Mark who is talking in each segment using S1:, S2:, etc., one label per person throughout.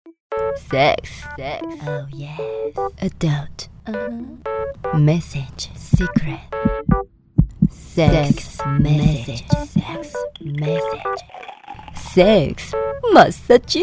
S1: Sex. Oh yes. Adult. Message. Secret. Sex message. Sex message. Sex massage.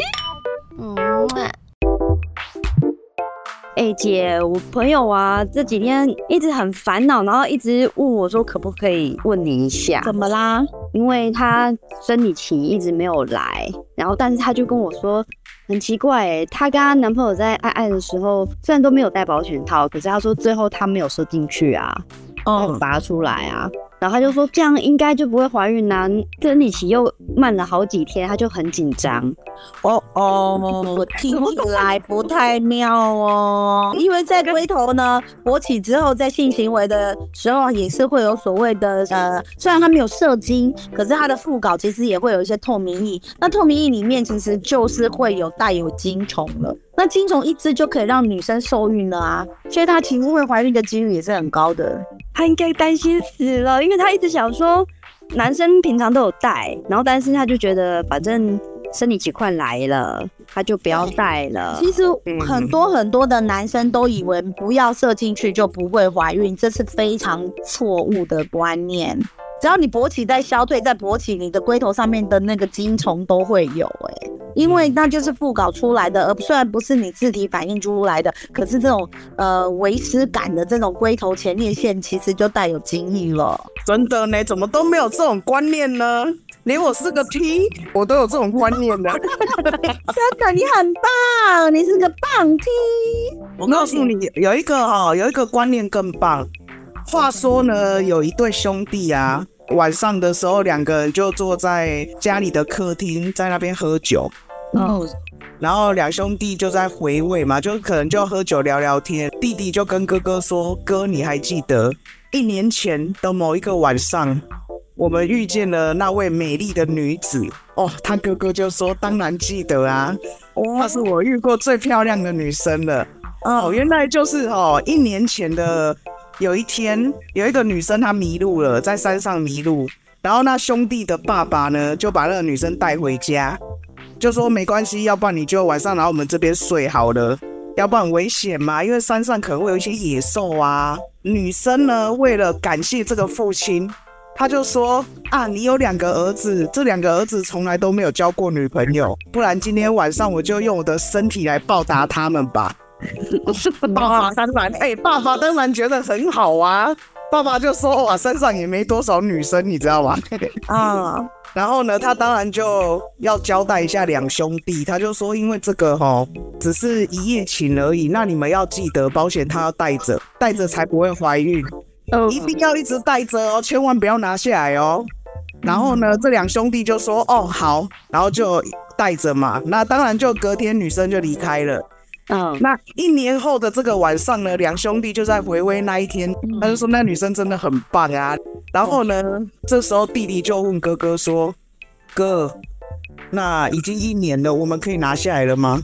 S2: 姐，我朋友啊这几天一直很烦恼，然后一直问我说可不可以问你一下。
S3: 怎么啦？
S2: 因为她生理期一直没有来，然后但是她就跟我说很奇怪她跟她男朋友在爱的时候虽然都没有戴保险套，可是她说最后她没有射进去啊，有拔出来啊。然后他就说这样应该就不会怀孕啊，生理期又慢了好几天，他就很紧张。
S3: 我听起来不太妙哦，因为在龟头呢勃起之后，在性行为的时候也是会有所谓的虽然它没有射精，可是它的副睾其实也会有一些透明液，那透明液里面其实就是会有带有精虫了。那精虫一只就可以让女生受孕了啊，所以她其实会怀孕的几率也是很高的。
S2: 她应该担心死了，因为她一直想说男生平常都有戴，然后但是她就觉得反正生理期快来了，她就不要戴了。
S3: 其实很多的男生都以为不要射进去就不会怀孕，这是非常错误的观念。只要你勃起在消退，在勃起，你的龟头上面的那个精虫都会有因为那就是副睾出来的，而虽然不是你自体反应出来的，可是这种维持感的这种龟头前列腺其实就带有精液了。
S4: 真的呢，怎么都没有这种观念呢？连我是个 T， 我都有这种观念的。
S3: 真的，你很棒，你是个棒 T。
S4: 我告诉你，有一个观念更棒。话说呢，有一对兄弟啊，晚上的时候两个人就坐在家里的客厅，在那边喝酒。然后两兄弟就在回味嘛，就可能就喝酒聊聊天。弟弟就跟哥哥说：“哥，你还记得1年前的某一个晚上，我们遇见了那位美丽的女子？”他哥哥就说：“当然记得啊，她是我遇过最漂亮的女生了。”原来就是1年前的有一天，有一个女生她迷路了，在山上迷路，然后那兄弟的爸爸呢就把那个女生带回家，就说没关系，要不然你就晚上来我们这边睡好了，要不然很危险嘛，因为山上可能会有一些野兽啊。女生呢为了感谢这个父亲，他就说你有2个儿子，这2个儿子从来都没有交过女朋友，不然今天晚上我就用我的身体来报答他们吧。爸爸当然觉得很好啊，爸爸就说哇，山上也没多少女生，你知道吗？然后呢，他当然就要交代一下两兄弟，他就说因为这个只是一夜情而已，那你们要记得保险套要带着才不会怀孕，一定要一直带着千万不要拿下来然后呢，这两兄弟就说好，然后就带着嘛。那当然就隔天女生就离开了。那1年后的这个晚上呢，两兄弟就在回味那一天，他就说那女生真的很棒啊。然后呢，这时候弟弟就问哥哥说：“哥，那已经1年了，我们可以拿下来了吗？”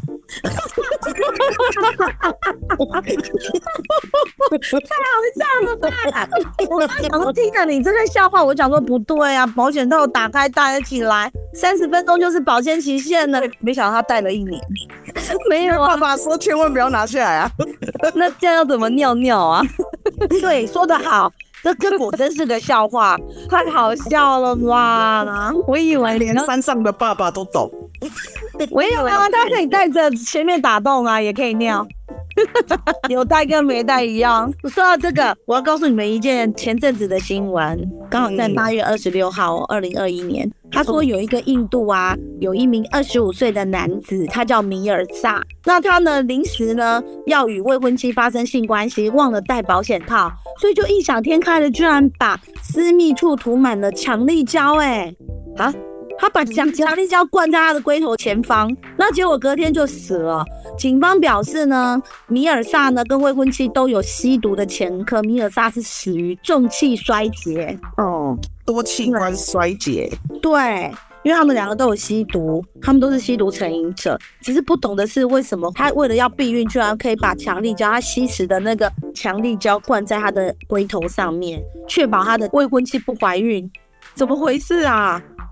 S3: 太好笑了吧！我刚想说听了你这个笑话，我讲说不对啊，保险套打开戴起来，30分钟就是保鲜期限了，没想到他戴了1年。
S2: 没有
S4: 爸爸说千万不要拿下来啊。
S2: 那这样要怎么尿尿啊？
S3: 对，说得好，这果真是个笑话，太好笑了吧！
S2: 我以为
S4: 连山上的爸爸都懂。
S3: 我以为他可以带着前面打洞啊，也可以尿。有带跟没带一样。说到这个，我要告诉你们一件前阵子的新闻，刚好在8月26号2021年。他说有一个印度啊，有一名25岁的男子，他叫米尔萨。那他呢临时呢要与未婚妻发生性关系，忘了带保险套，所以就异想天开的居然把私密处涂满了强力胶。他把强力胶灌在他的龟头前方，那结果隔天就死了。警方表示呢，米尔萨呢跟未婚妻都有吸毒的前科，米尔萨是死于重器衰竭。
S4: 多器官衰竭。
S3: 对，因为他们2个都有吸毒，他们都是吸毒成瘾者。只是不懂的是，为什么他为了要避孕，居然可以把强力胶，他吸食的那个强力胶灌在他的龟头上面，确保他的未婚妻不怀孕。怎么回事啊？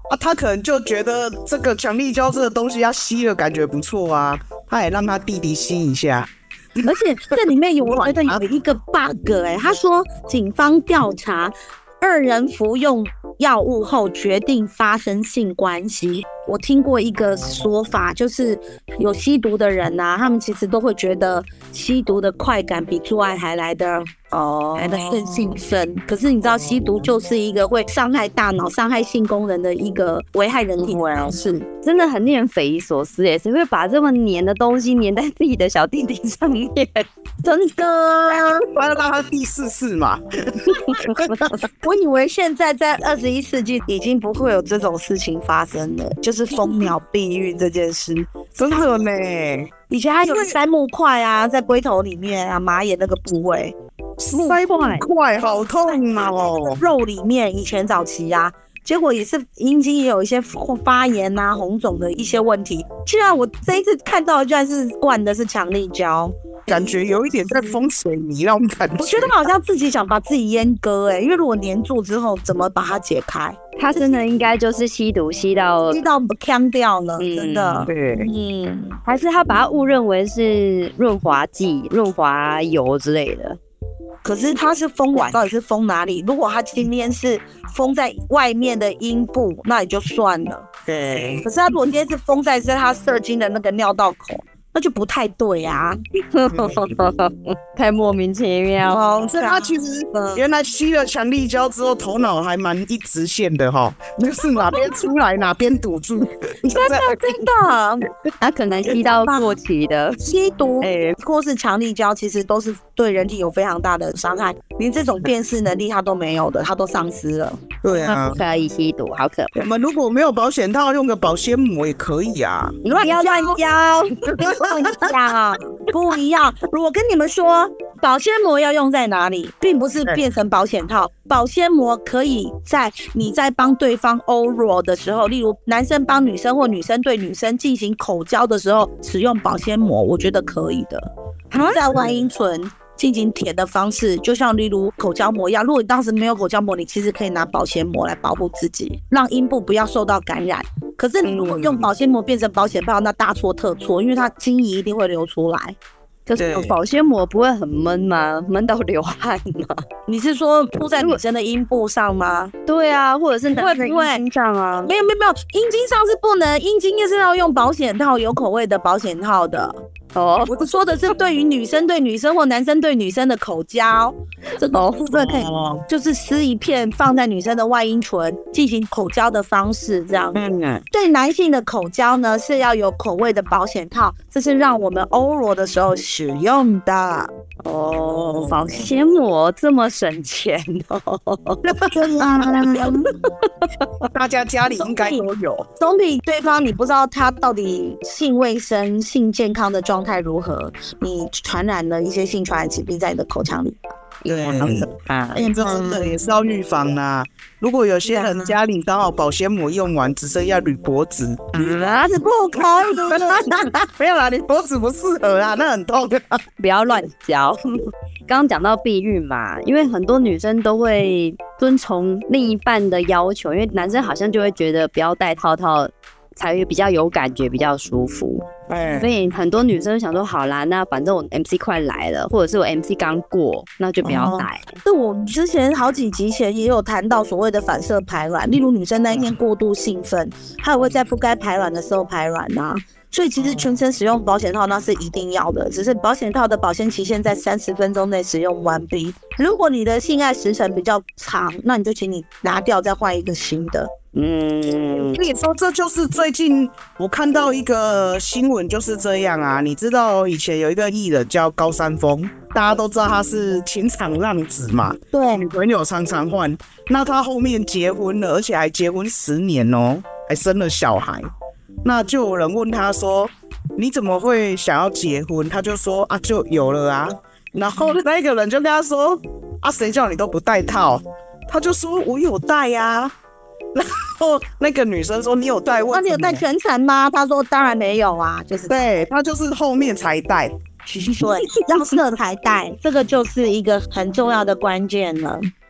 S4: 啊，他可能就觉得这个强力胶这个东西要吸了感觉不错啊，他也让他弟弟吸一下。
S3: 而且这里面我觉得有一个 bug 他说警方调查2人服用药物后决定发生性关系。我听过一个说法，就是有吸毒的人啊，他们其实都会觉得吸毒的快感比做爱还来得更兴奋。可是你知道，吸毒就是一个会伤害大脑、伤害性功能的一个危害人体的方式，
S2: 真的很令人匪夷所思耶！谁会把这么黏的东西粘在自己的小弟弟上面？
S3: 真的啊！
S4: 我要让他第4次嘛。
S3: 我以为现在在21世纪已经不会有这种事情发生了，就是蜂鸟避孕这件事，
S4: 真的呢。
S3: 以前还有塞木块啊，在龟头里面啊，马眼那个部位，
S4: 塞木块好痛哦，
S3: 肉里面以前早期啊，结果也是阴茎也有一些发炎啊、红肿的一些问题。居然我这一次看到的居然是灌的是强力胶，
S4: 感觉有一点在封水泥那种感觉。
S3: 我觉得好像自己想把自己阉割因为如果粘住之后怎么把它解开？
S2: 他真的应该就是吸毒吸到
S3: 呛掉了，真的。
S4: 对，
S2: 还是他把它误认为是润滑剂、润滑油之类的。
S3: 可是它是封完，到底是封哪里？如果它今天是封在外面的阴部，那也就算了。
S4: 对。
S3: 可是它如果今天是封在它射精的那个尿道口，那就不太对啊，
S2: 太莫名其妙。
S4: 所以他其实原来吸了强力胶之后，头脑还蛮一直线的哈，那是哪边出来哪边堵住。
S3: 真的，
S2: 他可能吸到过期的
S3: 吸毒，或是强力胶，其实都是对人体有非常大的伤害，连这种辨识能力他都没有的，他都丧失了。
S4: 对啊，
S2: 不可以吸毒，好可怕。
S4: 我们如果没有保险套，用个保鲜膜也可以啊。
S3: 不要乱教。不一样。我跟你们说，保鲜膜要用在哪里，并不是变成保险套。保鲜膜可以在你在帮对方 oral 的时候，例如男生帮女生或女生对女生进行口交的时候使用保鲜膜，我觉得可以的。在外阴唇进行舔的方式，就像例如口交膜一样，如果你当时没有口交膜，你其实可以拿保鲜膜来保护自己，让阴部不要受到感染。可是你如果用保鲜膜变成保险套，那大错特错，因为它精液一定会流出来。
S2: 可是保鲜膜不会很闷吗？闷到流汗吗？
S3: 你是说铺在女生的阴部上吗？
S2: 对啊，或者是男生阴茎上啊？
S3: 没有，阴茎上是不能，阴茎也是要用保险套，有口味的保险套的。我说的是对于女生对女生或男生对女生的口交，这个部分可以就是撕一片放在女生的外阴唇进行口交的方式，这样。对男性的口交呢是要有口味的保险套，这是让我们 oral 的时候使用的。
S2: 保鲜膜这么省钱
S4: 大家家里应该都有。
S3: 总比对方你不知道他到底性卫生、性健康的状态如何，你传染了一些性传染疾病在你的口腔里。
S4: 对，这真的也是要预防啦。如果有些人家里刚好保鲜膜用完，只剩下铝箔纸，
S3: 那是不可以的。
S4: 没有啦，铝箔纸不适合啦，那很痛啊。
S2: 不要乱教。刚刚讲到避孕嘛，因为很多女生都会遵从另一半的要求，因为男生好像就会觉得不要戴套套才会比较有感觉，比较舒服。所以很多女生想说，好啦，那反正我 MC 快来了，或者是我 MC 刚过，那就不要戴。
S3: 这我之前好几集前也有谈到所谓的反射排卵，例如女生那一天过度兴奋，她也会在不该排卵的时候排卵啊。所以其实全程使用保险套那是一定要的，只是保险套的保鲜期限在30分钟内使用完毕。如果你的性爱时程比较长，那你就请你拿掉，再换一个新的。
S4: 跟你说，这就是最近我看到一个新闻就是这样啊。你知道以前有一个艺人叫高山峰，大家都知道他是情场浪子嘛，
S3: 对，
S4: 女朋友常常换。那他后面结婚了，而且还结婚10年哦，还生了小孩。那就有人问他说：“你怎么会想要结婚？”他就说：“啊，就有了啊。”然后那个人就跟他说：“啊，谁叫你都不戴套？”他就说：“我有戴呀。”然后那个女生说：“你有戴？
S3: 那你有戴全程吗？”他说：“当然没有啊，就是
S4: 对他就是后面才戴，
S3: 对，要射才戴，这个就是一个很重要的关键了。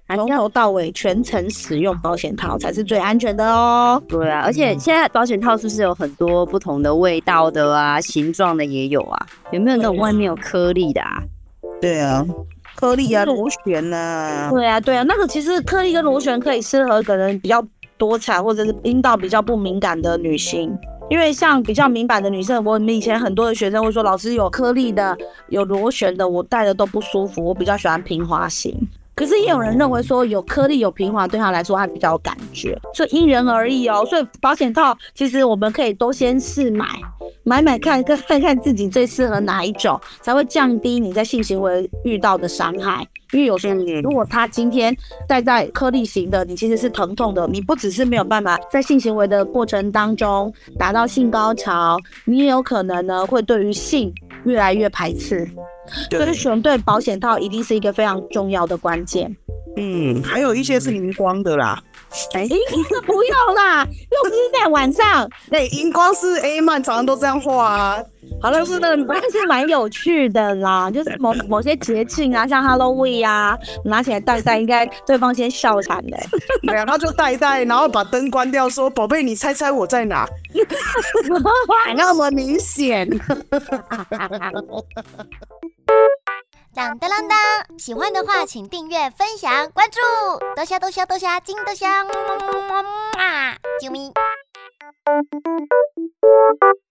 S3: 从头到尾全程使用保险套才是最安全的哦。
S2: 对啊，而且现在保险套是不是有很多不同的味道的啊，形状的也有啊？有没有那种外面有颗粒的啊？
S4: 对啊，颗粒啊，螺旋啊。
S3: 对啊，对啊，那个其实颗粒跟螺旋可以适合可能比较多产或者是阴道比较不敏感的女性。因为像比较敏感的女生，我们以前很多的学生会说，老师有颗粒的、有螺旋的，我戴的都不舒服，我比较喜欢平滑型。可是也有人认为说，有颗粒有平滑对他来说他比较有感觉，所以因人而异哦。所以保险套其实我们可以都先试买看看自己最适合哪一种，才会降低你在性行为遇到的伤害。因为有些人如果他今天戴在颗粒型的，你其实是疼痛的，你不只是没有办法在性行为的过程当中达到性高潮，你也有可能呢会对于性越来越排斥。所以选对保险套一定是一个非常重要的关键。
S4: 还有一些是荧光的啦。
S3: 不用啦，又不是在晚上。
S4: 荧光是 A 漫常常都这样画啊。
S3: 好了，是的，但是蛮有趣的啦，就是某些节庆啊，像 Halloween 啊，拿起来戴，应该对方先笑惨了。
S4: 对啊，他就戴，然后把灯关掉，说：“宝贝，你猜猜我在哪？”那么明显。
S5: 当当当当！喜欢的话，请订阅、分享、关注，多虾，金多虾，么么么么啊！啾咪。